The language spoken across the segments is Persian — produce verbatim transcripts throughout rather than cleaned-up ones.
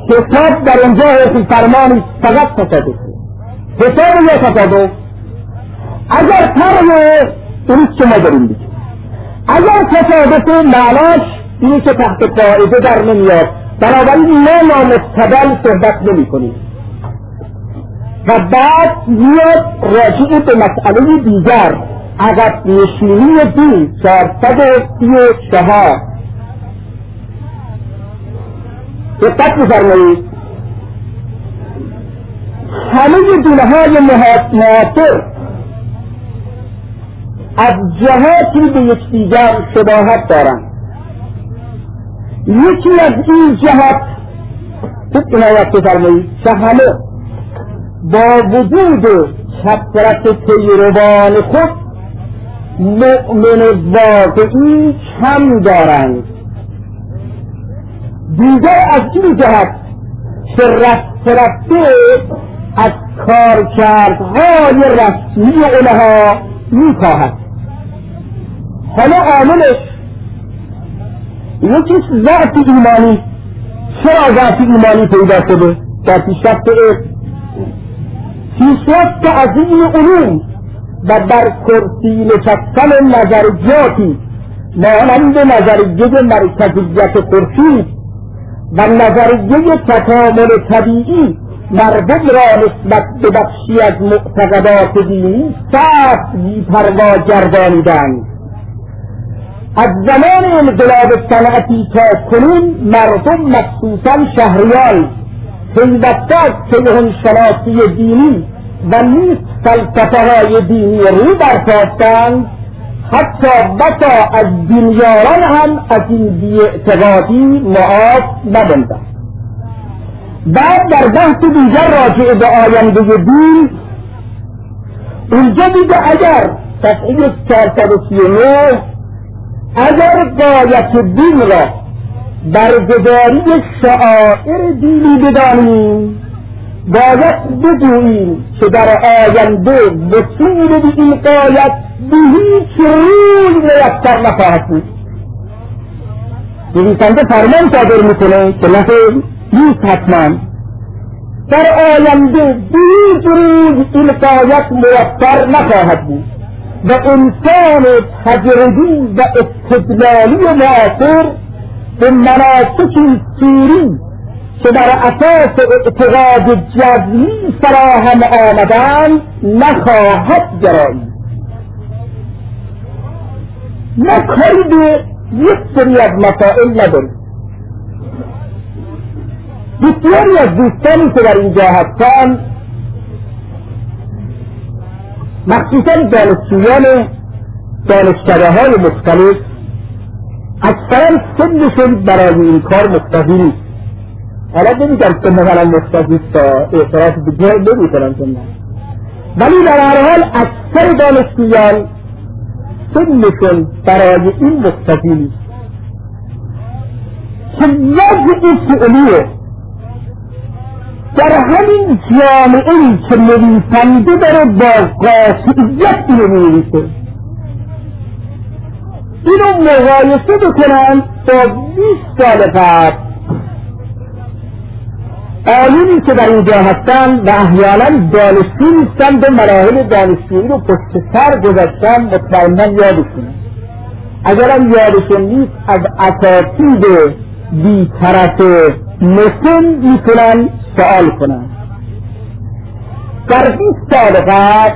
حساب در اونجا حکم فرمانی فقط تصادف حساب یا تصادف. اگر طرح اینی که ما داریم بگیم، اگر تصادف معناش اینی که تحت قاعده در نمیاد، بنابراین ما نامستدل صحبت نمی کنیم و بعد میاد راجع به مسئله دیگر عقب نشینی دین چهارصد و سی و چهار دقت بفرمایید. همه دینه های معاصر از جهاتی به یکدیگر شباهت دارند. یکی از این جهات خوب عنایت بفرمایید که همه با وجود کثرت پیروان خود مؤمن واقعی کم دارند. دیگر از این جهت که رفته رفته از کارکردهای رسمی اونها میکاهد. حالا عاملش یکیش ضعف ایمانی. چرا ضعف ایمانی پیدا شده؟ در پیشرفت پیشرفت عظیم علوم و بر کرسی نشستن نظریاتی مانند نظریه مرکزیت خورشید و نظریه تکامل طبیعی مردم را نسبت به بخشی از معتقدات دینی سخت بی‌پروا گردانیدند. از زمان انقلاب صنعتی تا کنون مردم مخصوصا شهریان پیوسته از کیهانشناسی دینی و نیز فلسفه‌های دینی رو برتافتند، حتی بسا از دینیاران هم از این بی‌اعتقادی معاف نماندند. بعد در بحث دیگر راجع به آینده دین اونجا دیگه اگر صفحه چهارصد و سی و نه اگر غایت دین را برگزاری شعائر دینی بدانیم، باید بگوییم که در آینده وصول به این غایت به هیچ روی میسر نخواهد بود. نویسنده فرمان صادر میکنه که نه نیست حتما در آینده به هیچ روی این غایت میسر نخواهد بود و انسان تجربی و استدلالی معاصر به مناسک سوری که در اساس اعتقاد جزمی فراهم آمدن نخواهد گرایید. ما کاری به یک سری از مسائل نداریم. بسیاری از دوستانی که در اینجا هستند، مخصوصا دانشجویان دانشکده های مختلف، اکثرا سنشون برای این کار مقتضی نیست. حالا نمیگم که مثلا مقتضی تا اعتراف دیگه نمیکنم سنن، ولی در هر حال اکثر دانشجویان سنشون برای این مقتضی نیست که وضع فعلیه در همین جامعه‌ای که نویسنده داره با قاطعیت اینو می‌نویسه، اینو مقایسه بکنن با بیست سال قبل. آیونی که در اینجا هستن و احیانا دانشجو نیستن به مراحل دانشجویی رو پشت سر گذاشتن، مطمئنا یادشونه. اگرم یادشون نیست از اساتید بی‌طرف مسن میتونن سوال کنن. در بیست سال قبل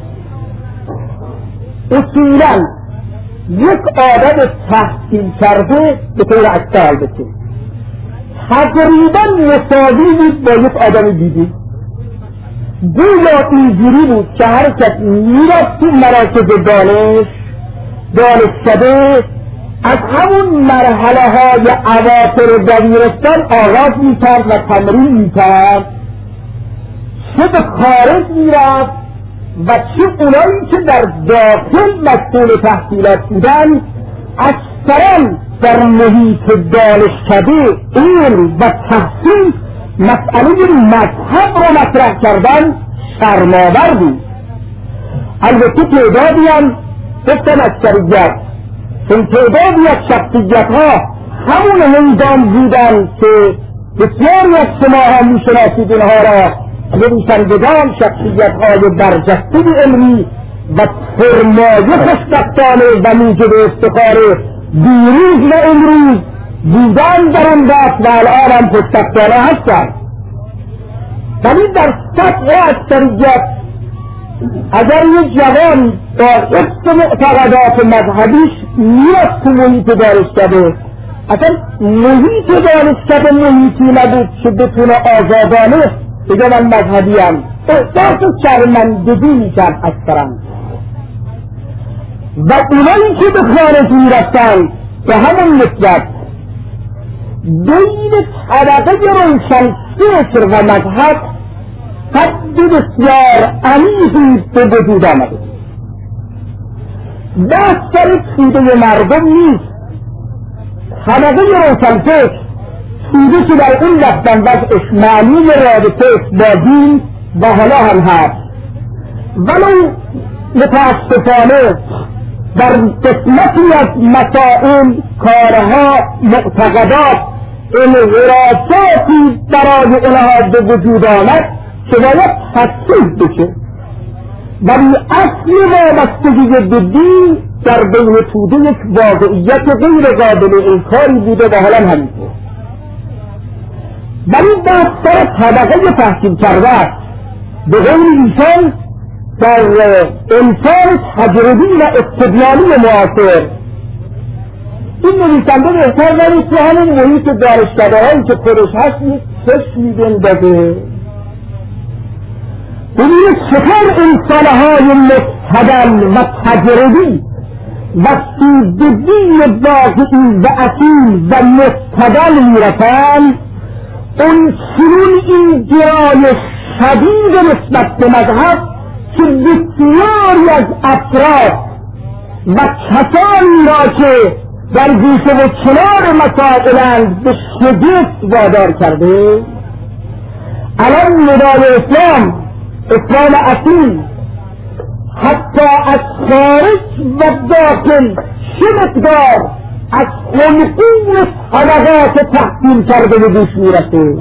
اصولا یک آدم تحصیل کرده به طور اکثر بشه تقریبا مساوی بود با یک آدم دیدی. گویا اینجوری بود که هر کس میرفت تو مراکز دانش دانشکده از همون مرحله های اواخر دبیرستان آغاز میکرد و تمرین میکرد، چه به خارج میرفت و چه اونایی که در داخل مسئول تحصیلات بودن اکثرا در محیط دانشکده علم و تحصیل مسئله مذهب را مطرح کردن شرم‌آور بود. البته تعدادی هم گفتن اکثریت، چون تعدادی از شخصیت ها همون هنگام بودن که بسیاری از شما هم میشناسید اینها را، نویسندگان شخصیت‌های برجسته علمی و پرمایه خوشبختانه و موجب افتخار دیروز و امروز بودن در آن دست و الان هم خوشبختانه هستند. ولی در سطح اکثریت اگر یک جوان با حفظ معتقدات مذهبیش میاد تو محیط دانشکده، اصلا محیط دانشکده محیطی نبود که بتونه آزادانه بگه من مذهبیم، احساس شرمندگی میکرد اکثرا. و اونایی که به خارج میرفتن به همون نسبت بین طبقه روشنفکر و مذهب حد بسیار عمیقی به وجود آمده. بحث سر توده مردم نیست. طبقه روشنفکر توده که در اون رفتن وضعش معنی رابطه با دین و حالا هم هست، ولو متاسفانه در قسمتی از مسائل، کارها، معتقدات، انحرافاتی برای اونها به وجود آمد که باید تصحیح بشه، ولی اصل وابستگی به دین در بین توده یک واقعیت غیر قابل انکاری بوده و حالا همینطور. ولی بستر طبقه تحصیل کرده است. به غیر ایشان در انسان تجربی و استدلالی معاصر این نویسنده بهتر دارید که همین محیط دانشکده هایی که خودش هست یک چشمی بندازه ببینید چطور انسانهای مستدل و تجربی و سوزدین واقعی و اصیل و مستدل میرسند، اون چنون این گرای شدید نسبت به مذهب که بسیاری از افراد و کسانی را که در گوشه و کنار مسائلند به شگفت وادار کرده. الان ندای اسلام، اسلام اصیل، حتی از خارج و داخل چه مقدار از خلقون طبقات تحصیل کرده به گوش میرسه.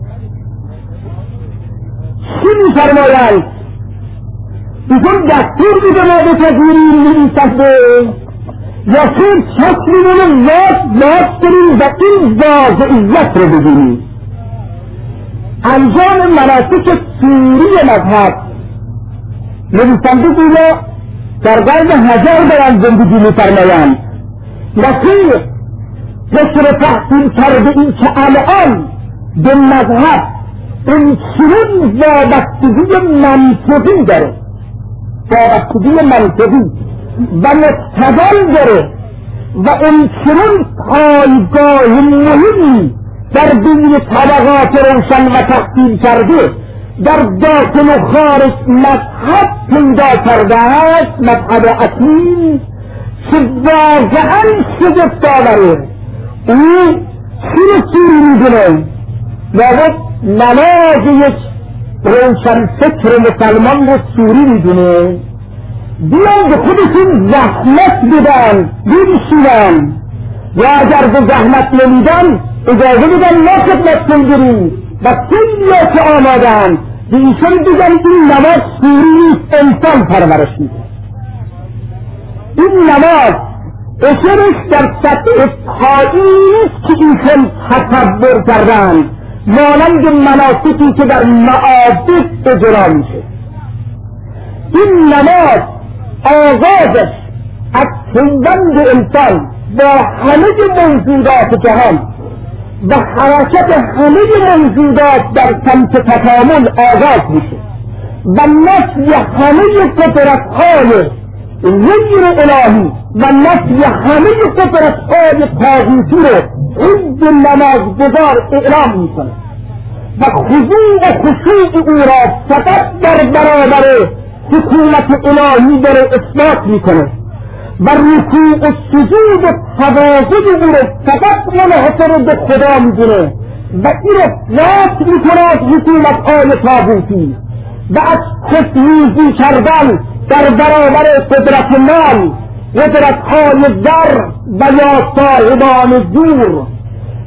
چی میفرمایند؟ ایشون دستور میده ما به تغییری نویسنده یا خود چشممون واس واس کنیم و این واقعیت رو ببینیم. انجام مناسک سوری مذهب نویسنده دیگه در قرن هزار دارن زندگی میفرمایند. نخیر، فکر تحصیل کرده این که الان به مذهب این چنین وابستگی منطقی داره، وابستگی منطقی و مستدل داره و این چنین پایگاه مهمی در بین طبقات روشن و تحصیل کرده در داخل و خارج مذهب پیدا کرده است، مذهب اصیل که واقعا شگفت آوره. او چی رو سوری میدونه؟ واقع نماز یک روشن فکر مسلمان رو سوری میدونه. بیان به خودشون زحمت بدن بنشینن، یا اگر به زحمت نمیدن اجازه بدن ما خدمتتون بریم و خیلی ها که آمادن به ایشون بگن این نماز سوری نیست، انسان پرورش میده. این نماز اثرش در سطح پایینی نیست که ایشون تصور کردن، مانند مناسکی که در معابد اجرا میشه. این نماز آغازش از پیوند انسان با همه موجودات جهان و حرکت همه موجودات در سمت تکامل آغاز میشه و نفی همه قدرت‌های غیر الهی و نفی همه قدرت‌های طاغوتی رو عند نمازگزار اعلام میکنه و خضوع و خشوع او را فقط در برابر حکومت الهی داره اثبات میکنه و رکوع و سجود و تواضع او را فقط منحصر به خدا میدونه و این را رد میکنه از حکومت‌های طاغوتی و از خودروزی کردن در برابر قدرت مال، قدرت‌های زر و یا صاحبان زور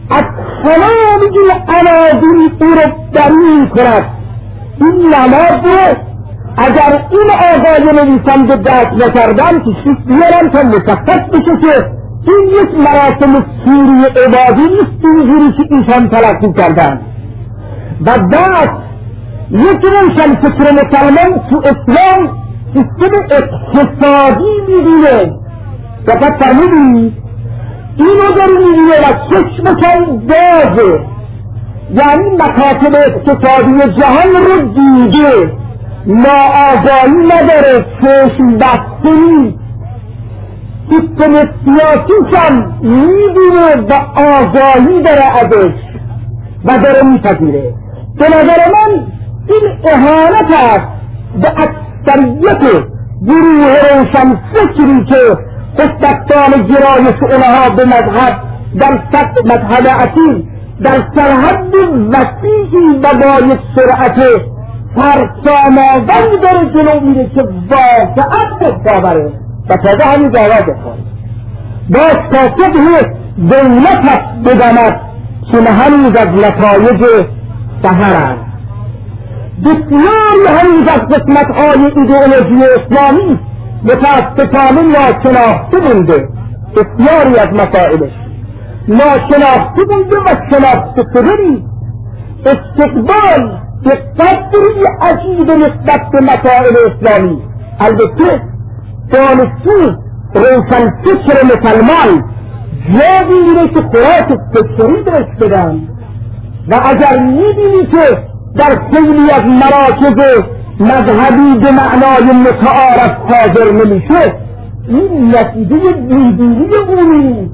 از تمام این عناصر او را درون کند. این نماد اگر این آقای نویسنده دست نکردن تشریف بیارن تا مشخص بشه که این یک مراسم سوری عبادی نیست اینجوری که ایشان تلقی کردن. و بعد یک روشن فکر مسلمان تو اسلام سیستم اقتصادی میبینه. فقط فرمودید اینو داری میبینه و چشمشان بازه، یعنی مکاتب اقتصادی جهان رو دیده، ناآگاهی نداره، چشم بسته نیست. سیستم سیاسیشان میبینه و آگاهی داره ازش و داره میپذیره. به نظر من این اهانت است به اکثریت گروه روشن فکری که خوشبختان گرایش اونها به مذهب در سطح مذهب اصیل در سرحد وسیعی و با یک سرعت فرسام‌آوری داره جلو میره که واقعا خودباوره و تازه همین جواز خواهد باز کاسبه دولت است بداند که هنوز از نتایج سحر است. بسیاری هنوز از قسمت‌های ایدئولوژی اسلامی متاسفانه ناشناخته مونده، بسیاری از مسائلش ناشناخته مونده و شناخته شده نیست. استقبال به قدری عجیب نسبت به مسائل اسلامی. البته دانشجو روشن فکر مسلمان جا می‌بینه که خوراک فکری درش بدن و اگر می‌بینی که در خیلی از مراکز مذهبی به معنای متعارف حاضر نمیشه، این نتیجه بیدینی اونی،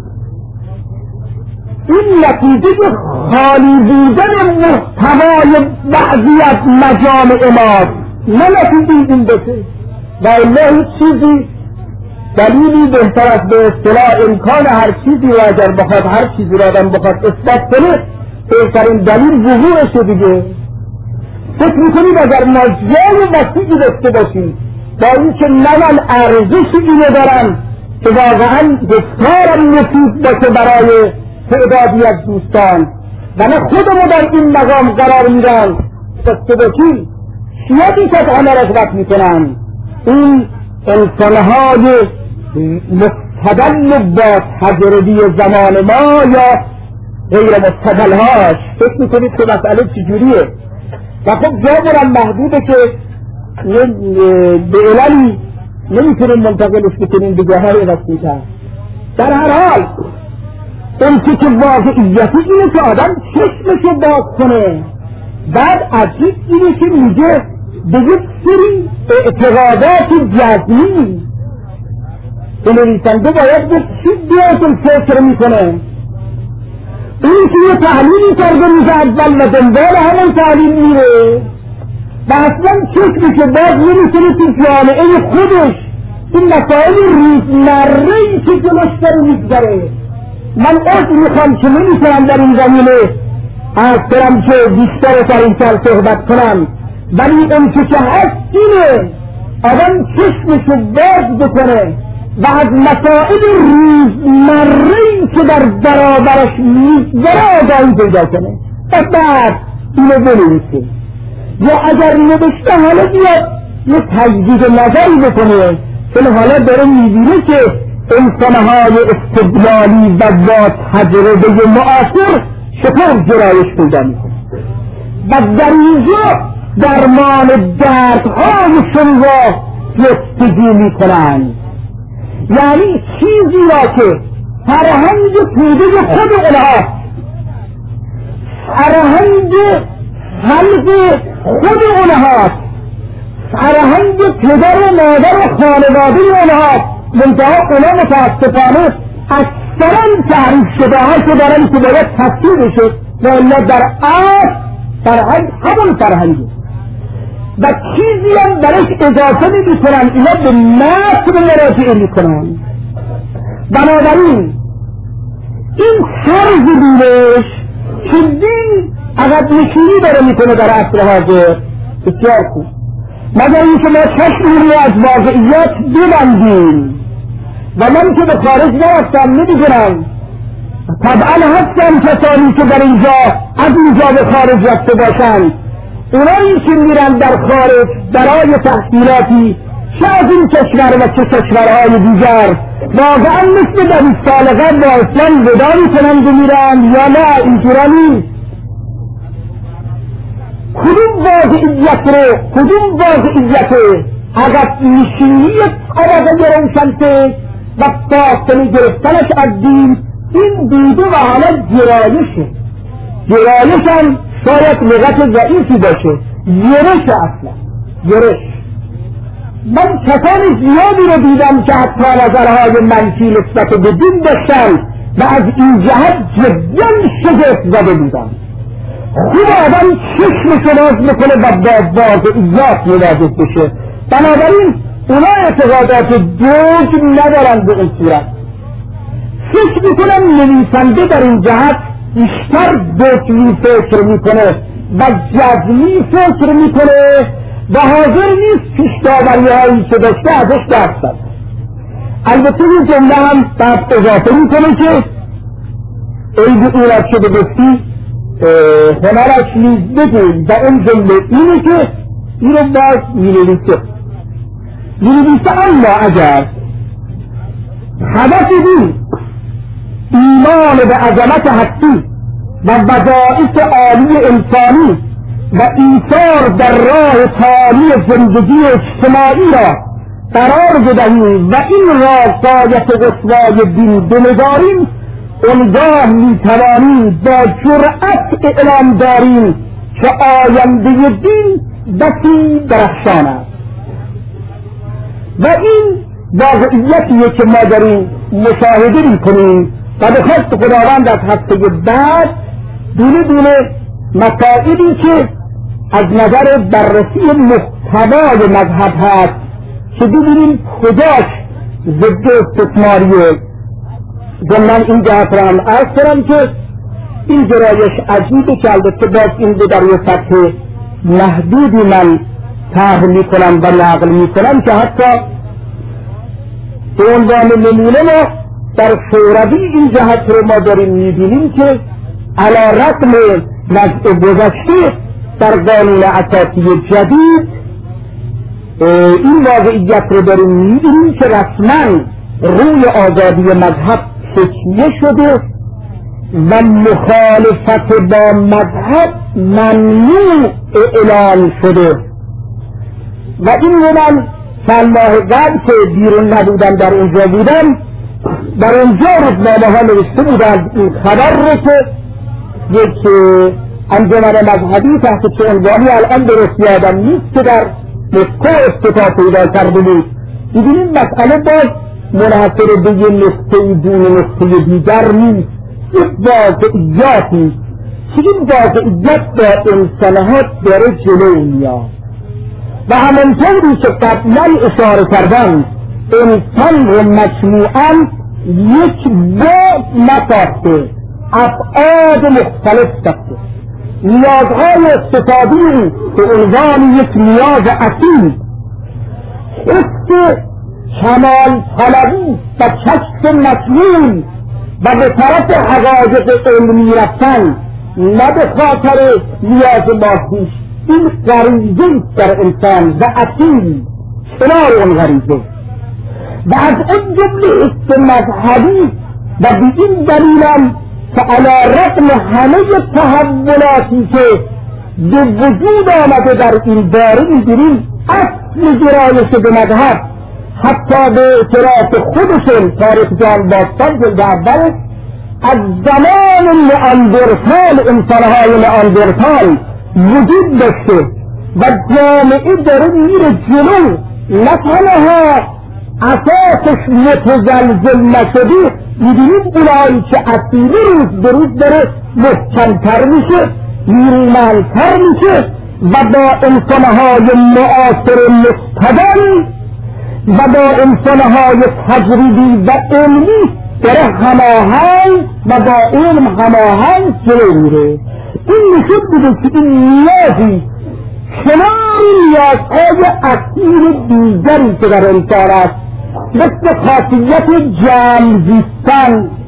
این نتیجه خالی بودن محتوای بعضی از مجامع ماست، نه نتیجه این بشه. و الله هیچ چیزی دلیلی بهتر از به اصطلاح امکان هر چیزی و اگر بخواد هر چیزی را آدم بخواد اثبات کنه بهترین دلیل وقوعشه دیگه. فکر میکنید اگر ما جای وسیعی داشته باشیم با اینکه نه من ارزشی اینو دارم که واقعا بسیارم مفید باشه برای تعدادی از دوستان و نه خودمو در این مقام قرار میدن داشته باشیم، شیعی که از همه رغبت میکنن این انسانهای مستدل با تجربی زمان ما یا غیر مستدلهاش. فکر میکنید که مسئله چجوریه؟ و خب جامرم محدوده که به علمی نمیتونیم منتقلش بکنیم به جاهای رسمیتر. در هر حال اون که واقعیتی اینه که آدم چشمشو باز کنه. بعد عجیب اینه که میگه به یک سری اعتقادات جزمی این نویسنده باید به چی بیاتون فکر میکنه. این که یه تحلیلی کرده میشه اول و دنبال همون تحلیل میره و اصلا چشمشه باز نمیتونه تو جامعه خودش این مسائل روزمره‌ای که جلوش داره میگذره. من عذر میخوام که نمیتونم در این زمینه از کنم که بیشتر در این سال صحبت کنم، ولی اون که هست اینه آدم چشمشو باز بکنه و از مسائل روزمره‌ای که در برابرش میگذره آگاهی پیدا کنه و بعد اینو بنویسه یا اگر نوشته حالا بیاد یه تجدید نظری بکنه، چون حالا داره میبینه که انسانهای استدلالی و با تجربه معاصر چطور جرایش پیدا میکنه و در اینجا درمان دردهایشون را جستجو میکنن. یعنی چیزی را که فرهنگ پیده خود اونها، فرهنگ خلق خود اونها، فرهنگ پدر و مادر و خانواده اونها، منتها اونا متاسفانه اکثرا تعریف شده هاشو دارن که باید تصدیق بشه و الا در اصل فرهنگ همون فرهنگی و چیزی هم برش اضافه نمی کنن، اینا به متن مراجعه می کنن. بنابراین این طرز بینش که دین عقب نشینی داره می کنه در عصر حاضر بسیار خوب، مگر اینکه ما چشمی رو از واقعیات ببندیم و من که به خارج نرفتم نمیدونم طبعا هستن کسانی که در اینجا از اینجا به خارج رفته باشند، اونایی که میرن در خارج برای تحصیلاتی، چه از این کشور و چه کشورهای دیگر، واقعا مثل در این سال قبل با اسلام ودا میکنند و میرن یا نه؟ اینجورا نیست. کدوم واقعیت رو کدوم واقعیت عقب نشینی طبقه روشنفکر و فاصله گرفتنش از دین این دیده و حالا گرایشه. گرایش هم شاید لغت ضعیفی باشه، گرش اصلا گرش. من کسان زیادی رو دیدم که حتی نظرهای منفی نسبت به دین داشتن و از این جهت جدا شگفت زده بودم. خوب آدم چشمشو باز میکنه و با واقعیات مواجه بشه. بنابراین اونا اعتقادات دوج ندارن به این صورت. فکر میکنم نویسنده در این جهت بیشتر دوجی فکر میکنه و جزمی فکر میکنه و حاضر نیست پیش داوری هایی که داشته ازش دست بده. البته این جمله هم بعد اضافه میکنه که عیب اونت شده گفتی هنرش نیز بگوی و اون جمله اینه که این رو باز مینویسه مینویسه اما اگر هدف دین ایمان به عظمت هستی و وظایف عالی انسانی و ایثار در راه تعالی زندگی اجتماعی را قرار بدهیم و این را غایت رسوای دین بنگاریم، اونگاه میتوانیم با جرأت اعلام داریم که آینده دین بسی درخشان است. و این واقعیتیه که ما داریم مشاهده میکنیم و به خواست خداوند از هفته بعد دونه دونه مسائلی که از نظر بررسی محتوای مذهب هست که ببینیم کجاش ضد استثماریه. ضمن این جهت را هم عرض کنم که این گرایش عجیبه که البته باز این رو در یه سطح محدودی من طرح میکنم و نقل میکنم که حتی به عنوان نمونه ما در شوروی این جهت رو ما داریم میبینیم که علی رغم نزع گذشته در قانون اساسی جدید این واقعیت رو داریم میبینیم که رسما روی آزادی مذهب تکیه شده و مخالفت با مذهب ممنوع اعلان شده. و این رو من چند ماه قبل که بیرون نبودم در اونجا بودم، در اونجا روزنامه ها نوشته بودند این خبر رو که یک انجمن مذهبی تحت چه عنوانی الان درست یادم نیست که در مسکو افتتاح پیدا کرده بود. ببینید مسئله باز منحصر به یه نقطه‌ای دون نقطه دیگر نیست، یک واقعیاتی که این واقعیت با انسانها داره جلو میاد و همانطوری که قبلا اشاره کردم انسان رو مجموعاً یک بعد نساخته، ابعاد مختلف ساخته. نیازهای اقتصادی به عنوان یک نیاز اصیل، حس کمال طلبی و کشف مطلوب و به طرف حقایق علمی رفتن نه به خاطر نیاز مادی، این غریزه در انسان و اصیل کنار اون غریزه و از این جمله حس مذهبی و به این دلیلم که علی رغم همه تحولاتی که به وجود آمده در این باره می‌بینیم اصل گرایش به مذهب حتی به اعتراف خودشون تاریخ جان باستان جلد اولش از زمان نئاندرتال، انسانهای نئاندرتال وجود داشته و جامعه داره میره جلو، نه تنها اساسش متزلزل نشده. میدونید اونایی که اصیلی روز به روز داره محکمتر میشه، نیرومندتر میشه و با انسانهای معاصر مستدل و با انسانهای تجربی و علمی داره هماهنگ و با علم هماهنگ جلو میره. این نشون میده که این نیازی کنار نیازهای اصیل دیگری که در انسان است، مثل خاصیت جمع زیستن،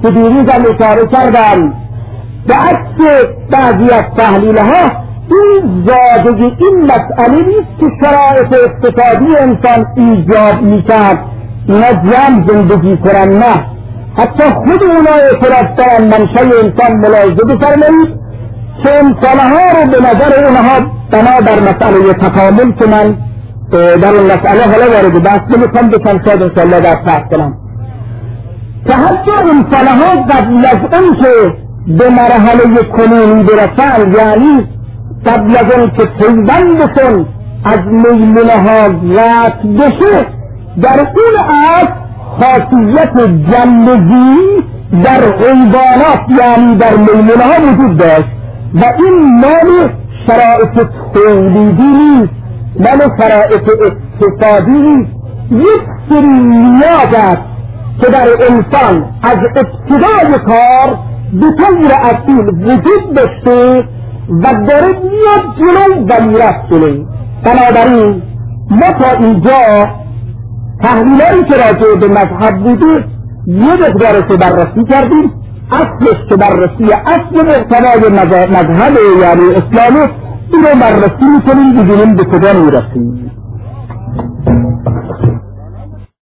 که دیروز هم اشاره کردم به عکس بعضی از تحلیل ها این زادگی این مسئله نیست که شرایط اقتصادی انسان ایجاب میکرد اینا جمع زندگی کنن، نه، حتی خود اونا اعتراف دارن. منشأ انسان ملاحظه بفرمایید که انسانها رو به نظر اونها بنا در مسئله تکامل که من در این مسئله حالا وارد بحث نمیکنم بکنم شاید انشاءالله در بحث کنم که حتی انسانها قبل از اون که به مرحله کنونی برسن، یعنی قبل از اون که پیوندشون از میمونه ها رد بشه، در اون اصل خاصیت جلوگی در حیوانات یعنی در میمونه ها وجود داشت و این مال شرایط تولیدی نیست، مال شرایط اقتصادی نیست. یک سری نیاز است که در انسان از ابتدای کار به طور اصیل وجود داشته و داره میاد جلو و میرفت جلو. بنابراین ما تا اینجا تحلیلایی که راجع به مذهب بوده یه مقدارش رو بررسی کردیم. اصلش که بررسی اصل محتوای مذهب یعنی اسلام، این رو بررسی میکنیم ببینیم به کجا میرسیم.